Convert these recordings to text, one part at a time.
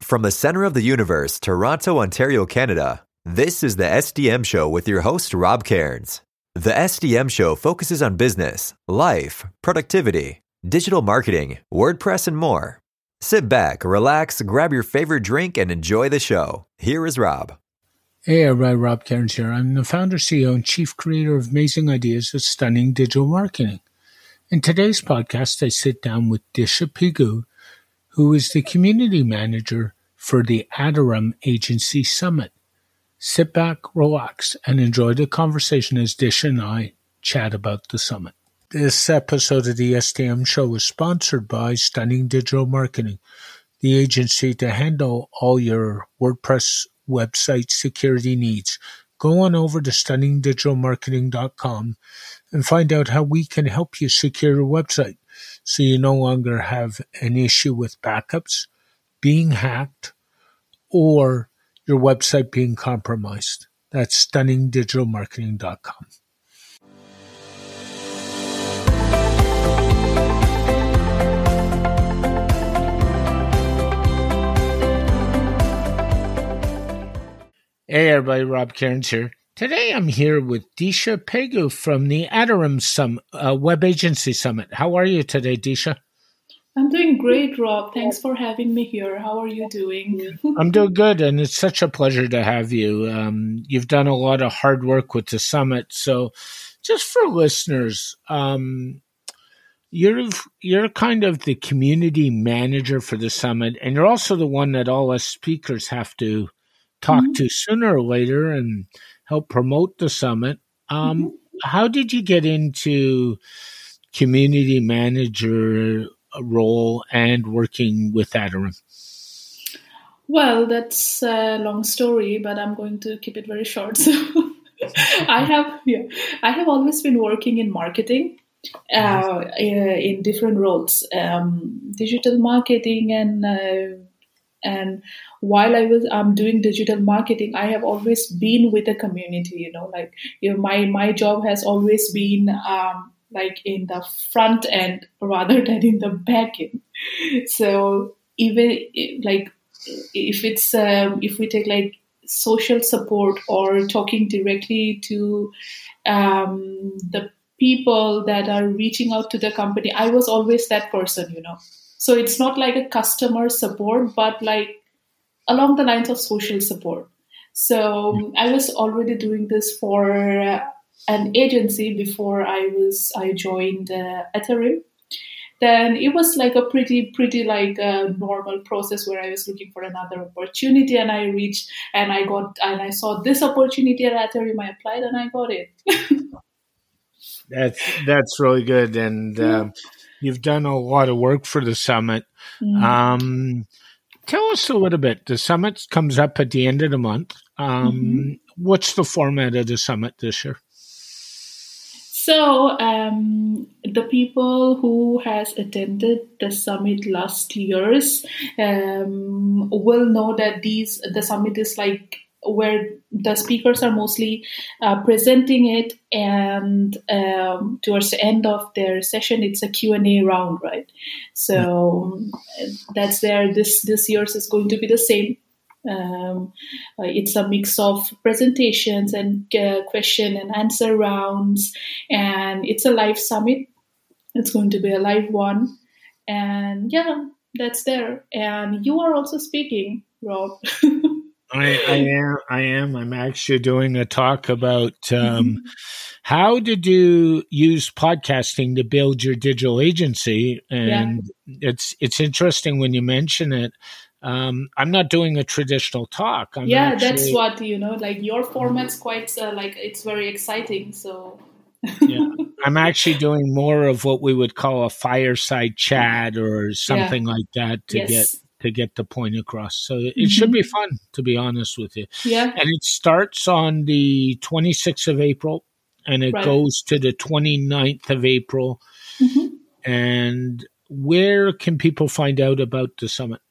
From the center of the universe, Toronto, Ontario, Canada, this is the SDM Show with your host, Rob Cairns. The SDM Show focuses on business, life, productivity, digital marketing, WordPress, and more. Sit back, relax, grab your favorite drink, and enjoy the show. Here is Rob. Hey, everybody, Rob Cairns here. I'm the founder, CEO, and chief creator of Amazing Ideas of Stunning Digital Marketing. In today's podcast, I sit down with Disha Pigu, who is the community manager for the Aderem Agency Summit. Sit back, relax, and enjoy the conversation as Disha and I chat about the summit. This episode of the SDM Show is sponsored by Stunning Digital Marketing, the agency to handle all your WordPress website security needs. Go on over to stunningdigitalmarketing.com and find out how we can help you secure your website so you no longer have an issue with backups, being hacked, or your website being compromised. That's stunningdigitalmarketing.com. Hey everybody, Rob Cairns here. Today I'm here with Disha Pigu from the Aderem Web Agency Summit. How are you today, Disha? I'm doing great, Rob. Thanks for having me here. How are you doing? I'm doing good, and it's such a pleasure to have you. You've done a lot of hard work with the summit. So just for listeners, you're kind of the community manager for the summit, and you're also the one that all us speakers have to talk to sooner or later and help promote the summit. How did you get into community manager role and working with Aderem? Well, that's a long story, but I'm going to keep it very short. So I have always been working in marketing in different roles, digital marketing, and while I'm doing digital marketing, I have always been with the community. My job has always been like in the front end rather than in the back end. So even like if we take like social support or talking directly to the people that are reaching out to the company, I was always that person, So it's not like a customer support, but like along the lines of social support. So I was already doing this for an agency before I joined Aderem. Then it was like a pretty like a normal process where I was looking for another opportunity, and I saw this opportunity at Aderem. I applied and I got it. That's really good, and you've done a lot of work for the summit. Tell us a little bit. The summit comes up at the end of the month. What's the format of the summit this year? So the people who has attended the summit last years will know that the summit is like where the speakers are mostly presenting it, and towards the end of their session, it's a Q&A round, right? So that's there. This year's is going to be the same. It's a mix of presentations and question and answer rounds, and it's a live summit. It's going to be a live one, and yeah, that's there. And you are also speaking, Rob. I am. I'm actually doing a talk about how did you use podcasting to build your digital agency, and it's interesting when you mention it. I'm not doing a traditional talk. That's what, like your format's quite like it's very exciting. So yeah, I'm actually doing more of what we would call a fireside chat or something like that to get the point across. So it should be fun, to be honest with you. Yeah. And it starts on the 26th of April and it goes to the 29th of April. And where can people find out about the summit?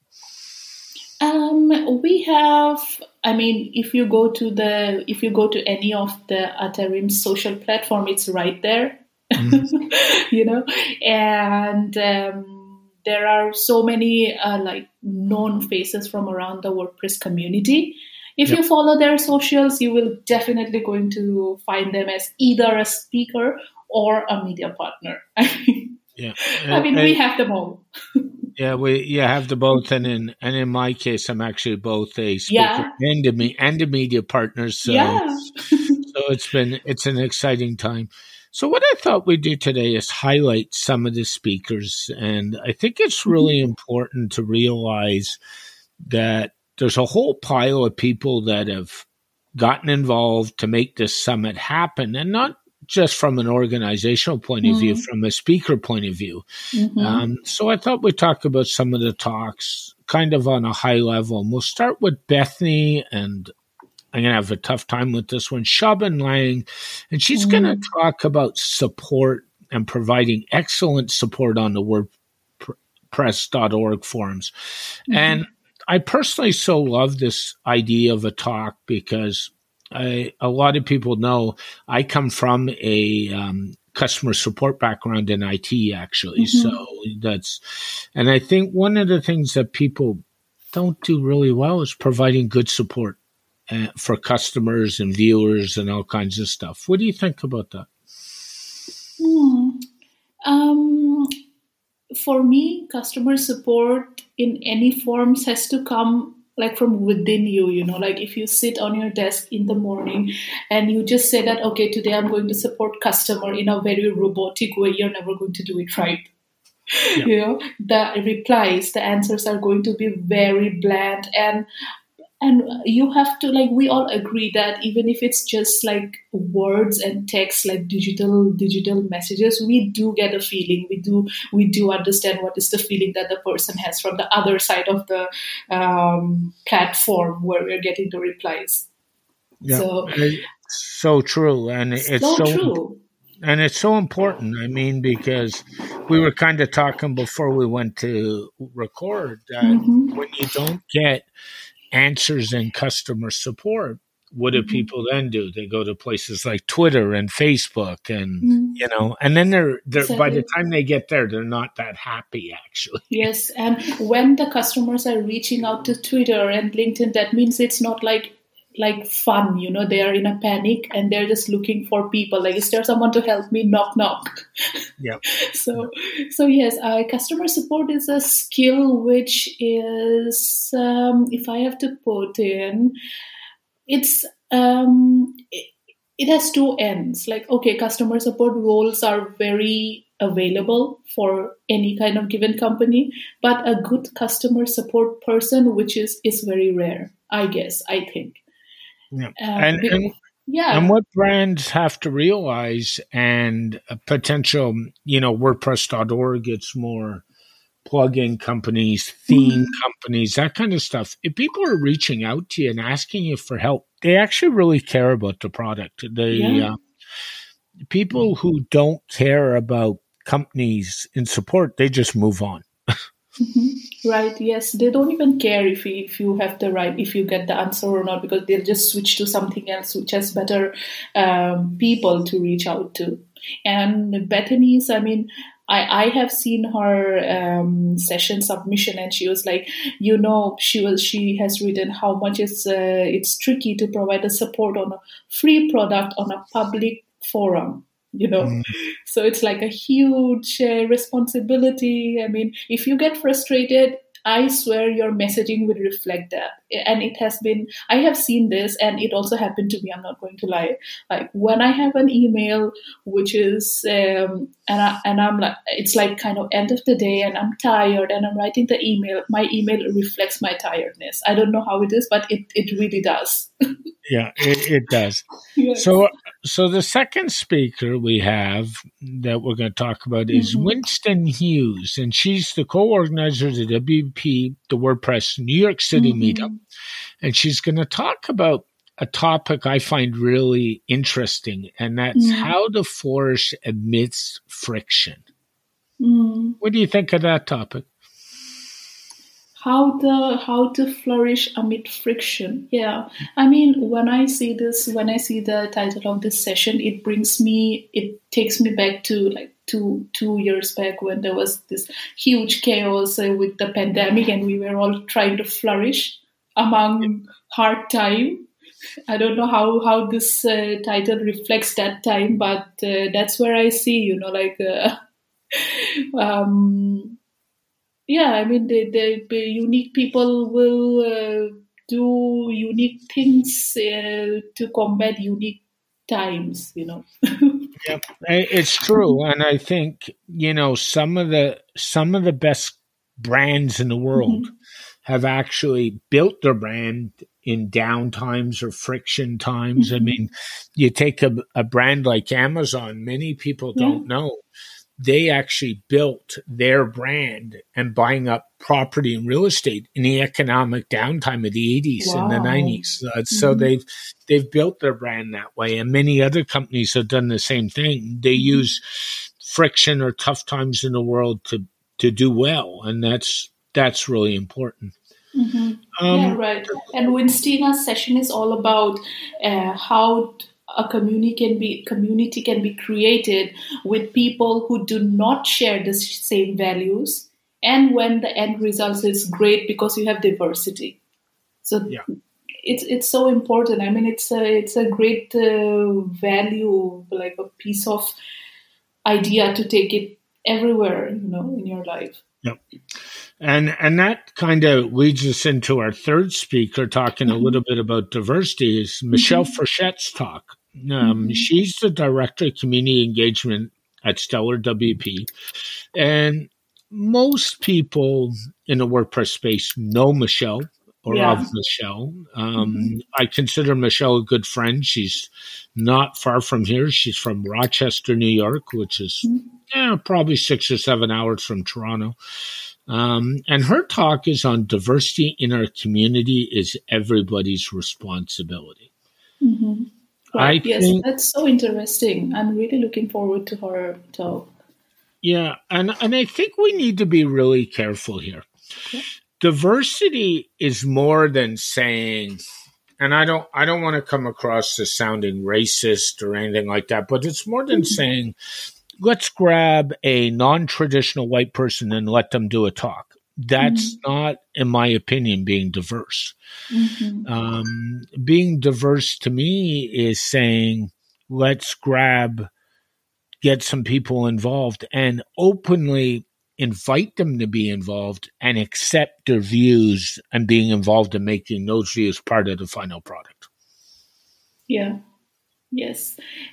We have, if you go to any of the Aderem social platform, it's right there, and there are so many like known faces from around the WordPress community. If you follow their socials, you will definitely going to find them as either a speaker or a media partner. Yeah. I mean, we have them all. Yeah, we have the both, and in my case, I'm actually both a speaker and a media partner. So, so it's an exciting time. So, what I thought we'd do today is highlight some of the speakers, and I think it's really important to realize that there's a whole pile of people that have gotten involved to make this summit happen, and not just from an organizational point of view, from a speaker point of view. So I thought we'd talk about some of the talks kind of on a high level. And we'll start with Bethany, and I'm going to have a tough time with this one, Xiaobin Lang, and she's going to talk about support and providing excellent support on the WordPress.org forums. And I personally so love this idea of a talk because a lot of people know I come from a customer support background in IT, actually. So and I think one of the things that people don't do really well is providing good support for customers and viewers and all kinds of stuff. What do you think about that? For me, customer support in any forms has to come like from within you, you know, like if you sit on your desk in the morning and you just say that, okay, today I'm going to support customer in a very robotic way, you're never going to do it right. You know, the replies, the answers are going to be very bland, and you have to, like, we all agree that even if it's just like words and text, like digital messages, we do get a feeling. We do understand what is the feeling that the person has from the other side of the platform where we're getting the replies. Yeah, so true, and it's so true. And it's so important. I mean, because we were kind of talking before we went to record that when you don't get answers in customer support, what do people then do? They go to places like Twitter and Facebook, and you know, and then they're by the time they get there, they're not that happy, actually. Yes, and when the customers are reaching out to Twitter and LinkedIn, that means it's not like fun, you know. They are in a panic and they're just looking for people. Like, is there someone to help me? Knock, knock. Yeah. So yes, customer support is a skill which is, if I have to put in, it's it has two ends. Like, okay, customer support roles are very available for any kind of given company, but a good customer support person, which is very rare, I think. Yeah. And what brands have to realize, and a potential, you know, WordPress.org, it's more plug-in companies, theme companies, that kind of stuff. If people are reaching out to you and asking you for help, they actually really care about the product. People who don't care about companies in support, they just move on. Right. Yes, they don't even care if you have if you get the answer or not, because they'll just switch to something else which has better people to reach out to. And Bethany's, I mean, I have seen her session submission, and she was like, you know, she has written how much it's tricky to provide the support on a free product on a public forum. You know, so it's like a huge responsibility. I mean, if you get frustrated, I swear your messaging will reflect that. And it has been, I have seen this, and it also happened to me. I'm not going to lie. Like, when I have an email, which is, and I'm like, it's like kind of end of the day, and I'm tired, and I'm writing the email. My email reflects my tiredness. I don't know how it is, but it really does. Yeah, it does. Yes. So the second speaker we have that we're going to talk about is Winston Hughes, and she's the co-organizer of the WP, the WordPress New York City meetup. And she's going to talk about a topic I find really interesting, and that's how to flourish amidst friction. What do you think of that topic? how to flourish amid friction. Yeah, I mean, when I see the title of this session, it takes me back to like two years back when there was this huge chaos with the pandemic, and we were all trying to flourish among hard time. I don't know how this title reflects that time, but that's where I see, um, yeah, I mean, the unique people will do unique things to combat unique times. Yep, it's true, and I think some of the best brands in the world Mhm. have actually built their brand in down times or friction times. I Mhm. mean, you take a brand like Amazon. Many people Yeah. don't know they actually built their brand and buying up property and real estate in the economic downtime of the 80s and the Wow. 90s. So Mhm. they've built their brand that way, and many other companies have done the same thing. They Mhm. use friction or tough times in the world to do well, and that's really important. Mhm. Yeah, Um, right. And Winstina's session is all about how a community can be created with people who do not share the same values, and when the end result is great because you have diversity. So yeah. it's so important. I mean, it's a great value, like a piece of idea to take it everywhere, in your life. Yep. And that kind of leads us into our third speaker talking a little Mhm. bit about diversity is Michelle Mhm. Frichette's talk. Mhm. She's the director of community engagement at Stellar WP. And most people in the WordPress space know Michelle or of Yeah. Michelle. Mhm. I consider Michelle a good friend. She's not far from here. She's from Rochester, New York, which is probably 6 or 7 hours from Toronto. And her talk is on diversity in our community is everybody's responsibility. Hmm. I Right. Yes, think, that's so interesting. I'm really looking forward to her talk. yeah, and I think we need to be really careful here. Okay. Diversity is more than saying, and I don't want to come across as sounding racist or anything like that, but it's more than Mhm. saying, let's grab a non-traditional white person and let them do a talk. That's Mhm. not, in my opinion, being diverse. Mhm. Being diverse to me is saying, let's get some people involved and openly invite them to be involved and accept their views and being involved in making those views part of the final product. Yeah. Yes.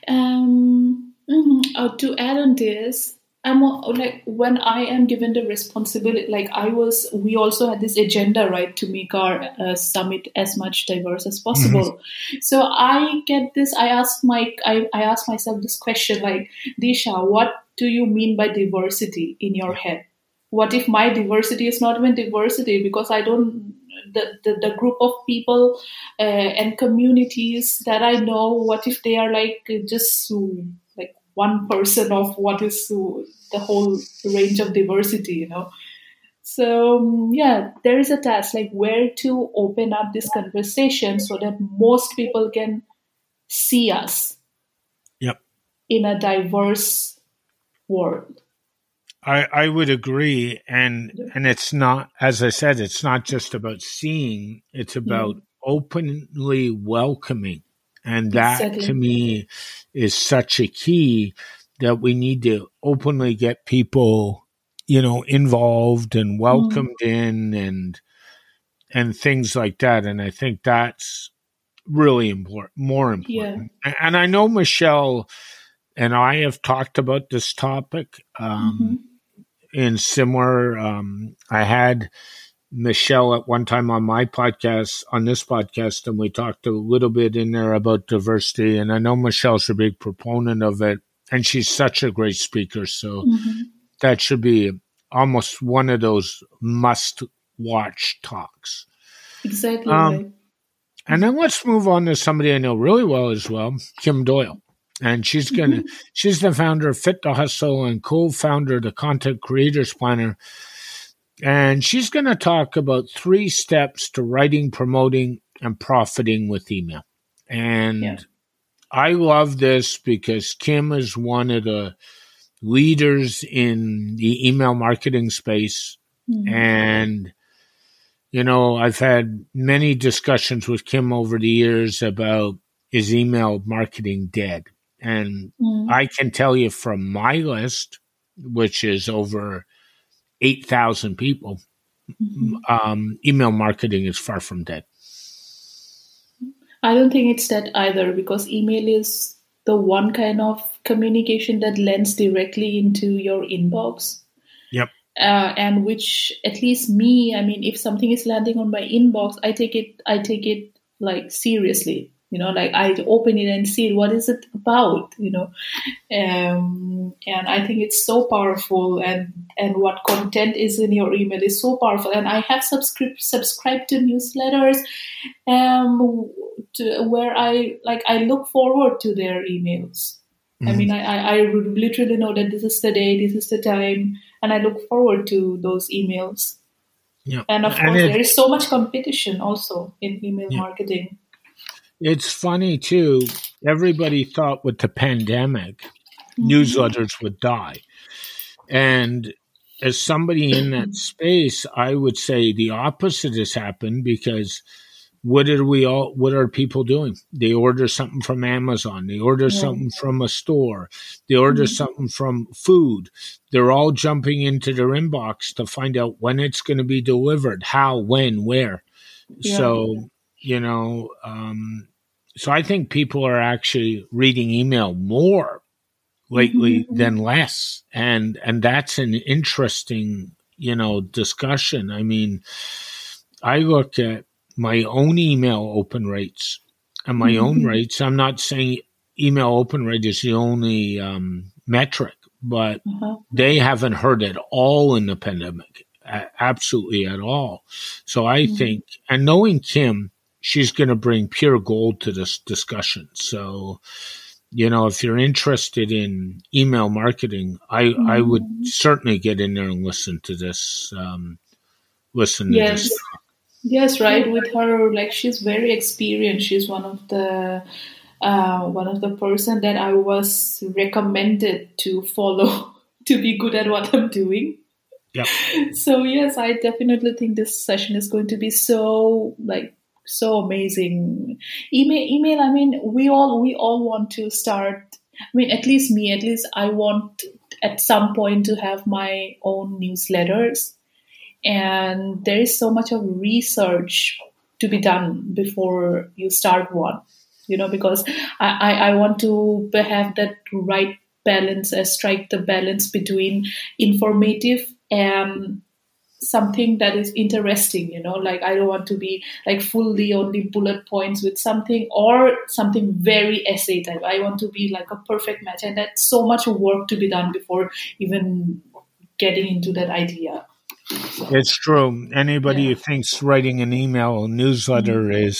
To add on this, like when I am given the responsibility, like we also had this agenda, right, to make our summit as much diverse as Mhm. possible. So I get this. I ask myself this question, like, Disha, what do you mean by diversity in your Yeah. head? What if my diversity is not even diversity because I don't the group of people and communities that I know, what if they are like just like 1% of what is the whole range of diversity? So yeah, there is a task like where to open up this conversation so that most people can see us Yep. in a diverse world. I would agree. And it's not, as I said, it's not just about seeing, it's Yeah, about openly welcoming. And that to exactly. me is such a key that we need to openly get people, involved and Mm, welcomed in and things like that. And I think that's really important, more yeah. important. And I know Michelle and I have talked about this topic. Hmm. In similar, I had Michelle at one time on this podcast, and we talked a little bit in there about diversity. And I know Michelle's a big proponent of it, and she's such a great speaker. So Hmm. that should be almost one of those must watch talks. Exactly Um, right. and then let's move on to somebody I know really well as well, Kim Doyle. And she's Hmm. the founder of Fit to Hustle and co-founder of the Content Creators Planner. And she's going to talk about 3 steps to writing, promoting, and profiting with email. And I love this because Kim is one of the leaders in the email marketing space. And, I've had many discussions with Kim over the years about, is email marketing dead? And I can tell you from my list, which is over 8,000 people, email marketing is far from dead. I don't think it's dead either, because email is the one kind of communication that lands directly into your inbox. Yep. And which, at least me, if something is landing on my inbox, I take it like seriously. Like I open it and see what is it about, and I think it's so powerful, and what content is in your email is so powerful. And I have subscribed to newsletters, where I look forward to their emails. I literally know that this is the day, this is the time, and I look forward to those emails. Yeah. And of course, there is so much competition also in email marketing. It's funny, too. Everybody thought with the pandemic, newsletters would die. And as somebody in that space, I would say the opposite has happened, because what are people doing? They order something from Amazon. They order something from a store. They order something from food. They're all jumping into their inbox to find out when it's going to be delivered, how, when, where. Yeah. So, so I think people are actually reading email more lately than less. And that's an interesting, discussion. I look at my own email open rates and my own rates. I'm not saying email open rate is the only metric, but they haven't hurt at all in the pandemic, absolutely at all. So I think, and knowing Kim, she's going to bring pure gold to this discussion. So, if you're interested in email marketing, I would certainly get in there and listen to this. This. Yes, right. With her, she's very experienced. She's one of the person that I was recommended to follow to be good at what I'm doing. Yep. So yes, I definitely think this session is going to be so amazing. Email. We all want to start. At least I want at some point to have my own newsletters. And there is so much of research to be done before you start one, because I want to have that right balance, strike the balance between informative and something that is interesting, I don't want to be fully only bullet points with something, or something very essay type. I want to be a perfect match, and that's so much work to be done before even getting into that idea. It's true. Anybody who thinks writing an email newsletter is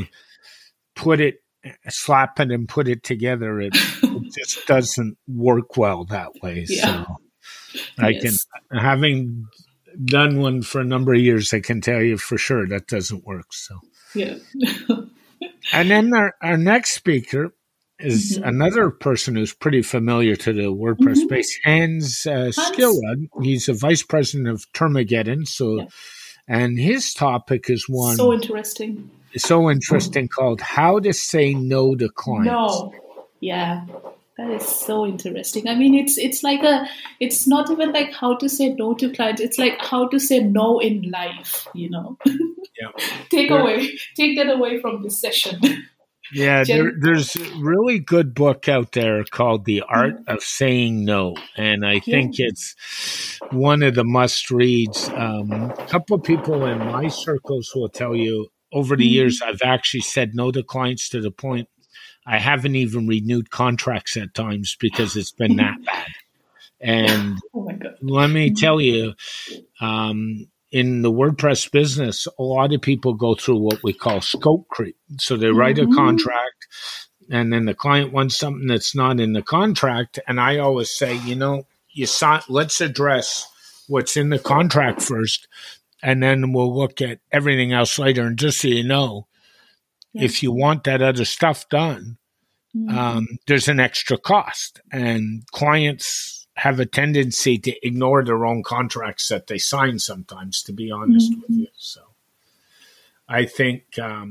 slap it and put it together, it just doesn't work well that way. Yeah. So having done one for a number of years, I can tell you for sure that doesn't work. So yeah. And then our next speaker is another person who's pretty familiar to the WordPress space, Hans Skilrud. He's a vice president of Termageddon. And his topic is one so interesting called "How to Say No to Clients." No, yeah, that is so interesting. It's not even how to say no to clients. It's how to say no in life. Yeah. Take that away from this session. Yeah, there's a really good book out there called The Art of Saying No, and I think it's one of the must-reads. A couple of people in my circles will tell you over the years I've actually said no to clients to the point I haven't even renewed contracts at times because it's been that bad. And oh my God. Let me tell you, in the WordPress business, a lot of people go through what we call scope creep. So they write a contract, and then the client wants something that's not in the contract. And I always say, let's address what's in the contract first, and then we'll look at everything else later. And just so you know, if you want that other stuff done, there's an extra cost. And clients have a tendency to ignore their own contracts that they sign sometimes, to be honest with you. So I think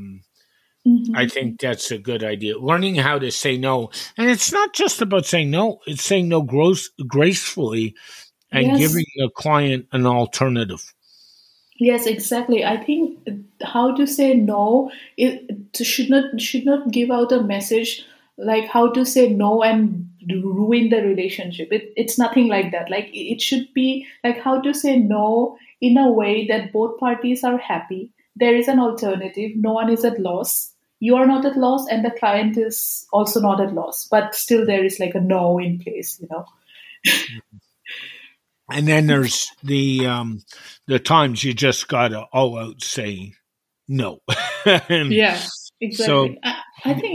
that's a good idea. Learning how to say no. And it's not just about saying no. It's saying no gracefully and giving the client an alternative. Yes, exactly. I think how to say no, it should not give out a message like how to say no and ruin the relationship. It's nothing like that. Like it should be like how to say no in a way that both parties are happy. There is an alternative. No one is at loss. You are not at loss, and the client is also not at loss. But still, there is like a no in place, you know. And then there's the times you just gotta all out say no. Yeah, exactly. So, I think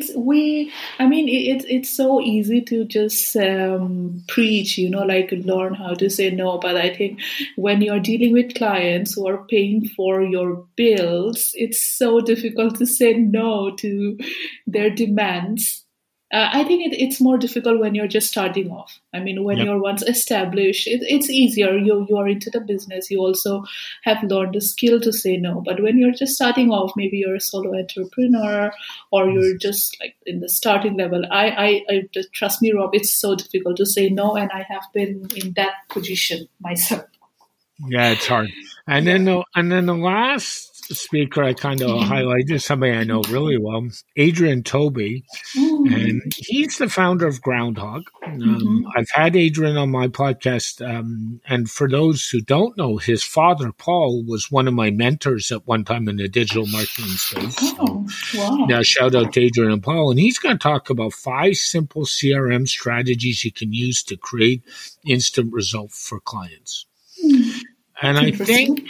it's so easy to just preach, you know, like learn how to say no. But I think when you're dealing with clients who are paying for your bills, it's so difficult to say no to their demands. I think it's more difficult when you're just starting off. I mean, when you're once established, it's easier. You are into the business. You also have learned the skill to say no. But when you're just starting off, maybe you're a solo entrepreneur or you're just like in the starting level. I just, trust me, Rob, it's so difficult to say no. And I have been in that position myself. Yeah, it's hard. And then the last speaker I kind of highlighted, somebody I know really well, Adrian Toby, and he's the founder of Groundhog. I've had Adrian on my podcast, and for those who don't know, his father, Paul, was one of my mentors at one time in the digital marketing space. Now, shout out to Adrian and Paul, and he's going to talk about 5 simple CRM strategies you can use to create instant results for clients. And I think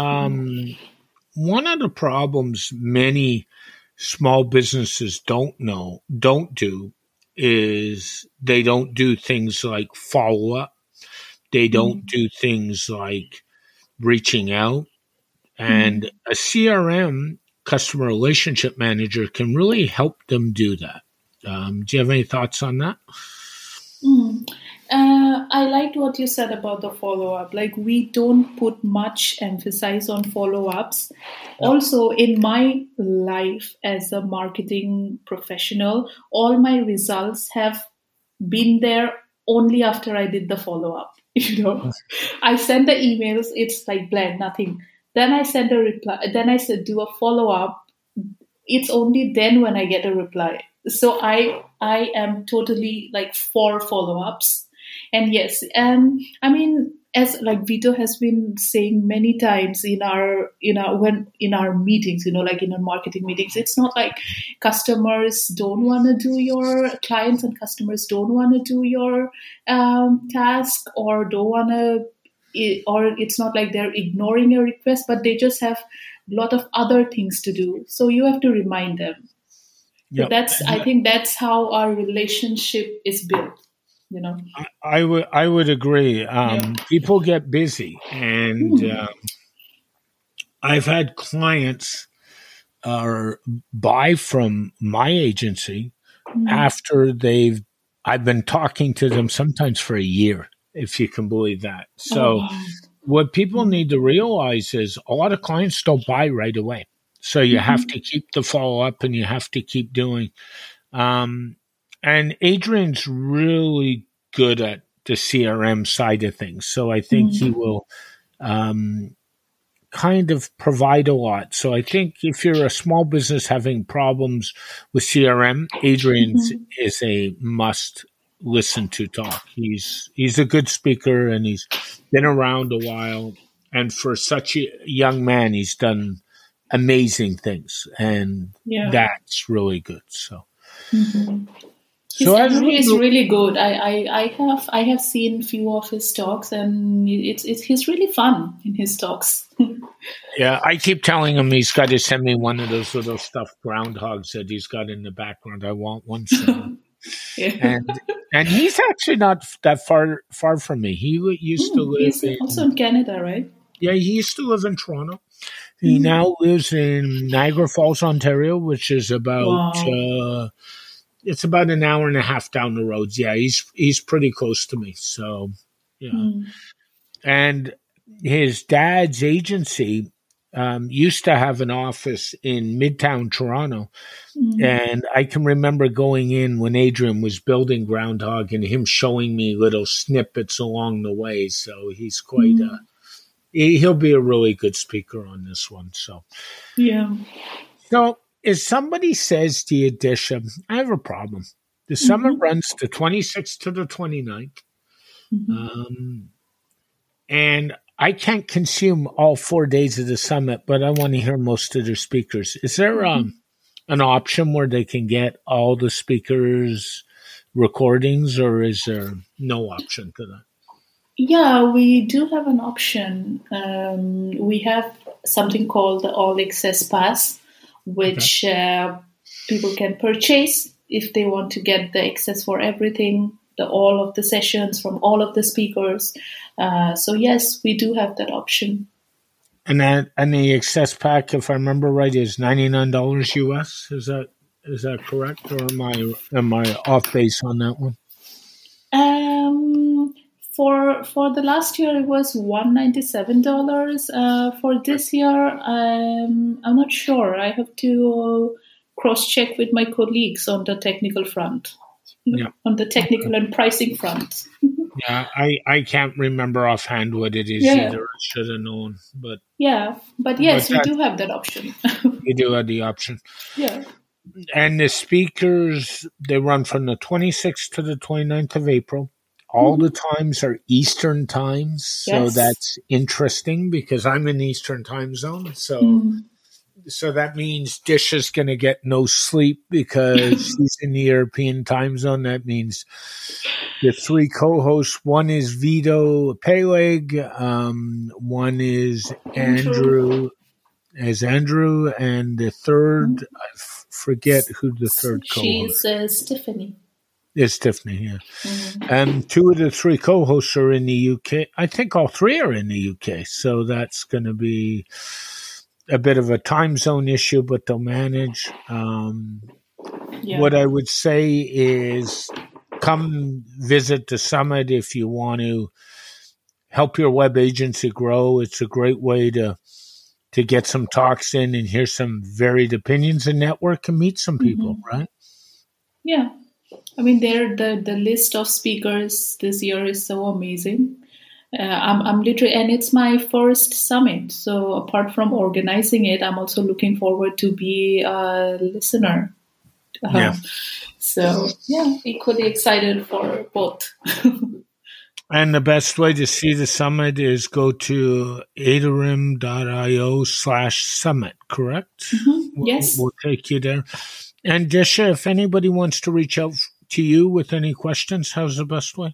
one of the problems many small businesses don't do is they don't do things like follow up. They don't do things like reaching out. And a CRM, customer relationship manager, can really help them do that. Do you have any thoughts on that? I liked what you said about the follow-up. Like, we don't put much emphasis on follow-ups. No. Also, in my life as a marketing professional, all my results have been there only after I did the follow-up. You know, I send the emails, it's like blank, nothing. Then I send a reply. Then I do a follow-up. It's only then when I get a reply. So I am totally like for follow-ups. And yes, and I mean, as like Vito has been saying many times in our meetings, you know, like in our marketing meetings, it's not like customers don't want to do your clients and customers don't want to do your task or don't want to, or it's not like they're ignoring your request, but they just have a lot of other things to do. So you have to remind them. Yep. So I think that's how our relationship is built. You know, I would agree. People get busy, and I've had clients buy from my agency after I've been talking to them sometimes for a year, if you can believe that. So what people need to realize is a lot of clients don't buy right away. So you have to keep the follow up and you have to keep doing. And Adrian's really good at the CRM side of things. So I think he will kind of provide a lot. So I think if you're a small business having problems with CRM, Adrian's is a must listen to talk. He's a good speaker and he's been around a while. And for such a young man, he's done amazing things. And that's really good. So. He's really good. I have seen few of his talks, and he's really fun in his talks. Yeah, I keep telling him he's got to send me one of those little stuffed groundhogs that he's got in the background. I want one. So Yeah. And he's actually not that far from me. He used to live He's also in in Canada, right? he used to live in Toronto. He now lives in Niagara Falls, Ontario, which is about Wow. it's about an hour and a half down the road. Yeah, he's pretty close to me. So yeah, Mm. and his dad's agency used to have an office in Midtown Toronto, Mm. and I can remember going in when Adrian was building Groundhog and him showing me little snippets along the way. So he's quite Mm. he'll be a really good speaker on this one. Yeah. So if somebody says to you, Disha, I have a problem. The summit Mm-hmm. runs the 26th to the 29th. Mm-hmm. And I can't consume all 4 days of the summit, but I want to hear most of their speakers. Is there Mm-hmm. an option where they can get all the speakers' recordings, or is there no option to that? Yeah, we do have an option. We have something called the All Access Pass, Okay. which people can purchase if they want to get the access for everything, all of the sessions from all of the speakers. So yes, we do have that option. And the access pack, if I remember right, is $99 US. Is that correct, or am I off base on that one? For the last year it was $197. For this year, I'm not sure. I have to cross check with my colleagues on the technical front, Yeah. on the technical and pricing front. Yeah, I can't remember offhand what it is Yeah. either. I should have known, but Yeah, but yes, we that do have that option. you do have the option. Yeah. And the speakers, they run from the 26th to the 29th of April. All the times are Eastern times, so Yes. that's interesting because I'm in Eastern time zone. So that means Dish is going to get no sleep because he's in the European time zone. That means the three co-hosts, one is Vito Peleg, one is Andrew, and the third, I forget who the third co-host She's Tiffany. is. Tiffany, yeah. Two of the three co-hosts are in the UK. I think all three are in the UK. So that's going to be a bit of a time zone issue, but they'll manage. Yeah. What I would say is come visit the summit if you want to help your web agency grow. It's a great way to get some talks in and hear some varied opinions and network and meet some people, right? Yeah. I mean, the list of speakers this year is so amazing. I'm literally, and it's my first summit. So apart from organizing it, I'm also looking forward to be a listener. Yeah. So yeah, equally excited for both. And the best way to see the summit is go to adarim.io/summit, correct? Yes. We'll take you there. And Disha, if anybody wants to reach out to you with any questions, how's the best way?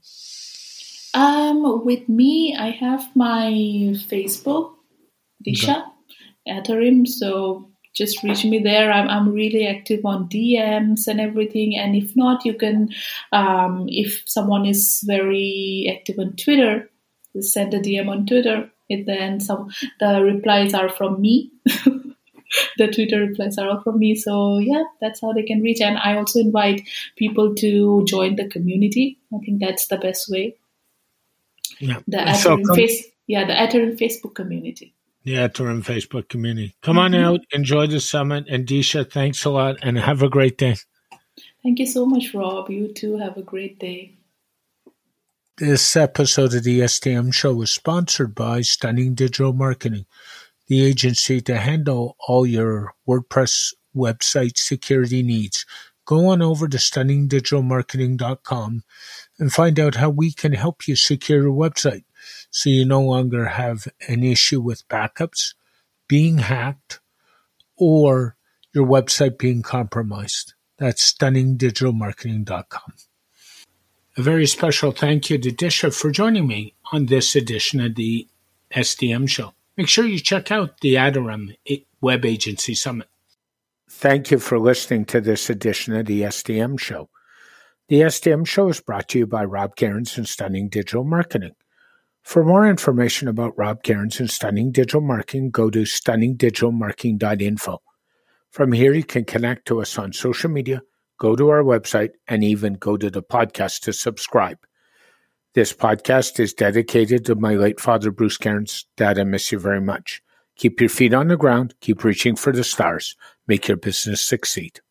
With me, I have my Facebook, Disha Adarim. So just reach me there. I'm really active on DMs and everything. And if not, you can, if someone is very active on Twitter, just send a DM on Twitter. And then the replies are from me. The Twitter replies are all from me. So yeah, that's how they can reach. And I also invite people to join the community. I think that's the best way. Yeah. The Adarim Facebook community. The Adarim Facebook community. Come on out, enjoy the summit. And Disha, thanks a lot and have a great day. Thank you so much, Rob. You too have a great day. This episode of the SDM Show was sponsored by Stunning Digital Marketing, the agency to handle all your WordPress website security needs. Go on over to stunningdigitalmarketing.com and find out how we can help you secure your website so you no longer have an issue with backups, being hacked, or your website being compromised. That's stunningdigitalmarketing.com. A very special thank you to Disha for joining me on this edition of the SDM Show. Make sure you check out the Adarim Web Agency Summit. Thank you for listening to this edition of the SDM Show. The SDM Show is brought to you by Rob Cairns and Stunning Digital Marketing. For more information about Rob Cairns and Stunning Digital Marketing, go to stunningdigitalmarketing.info. From here, you can connect to us on social media, go to our website, and even go to the podcast to subscribe. This podcast is dedicated to my late father, Bruce Cairns. Dad, I miss you very much. Keep your feet on the ground. Keep reaching for the stars. Make your business succeed.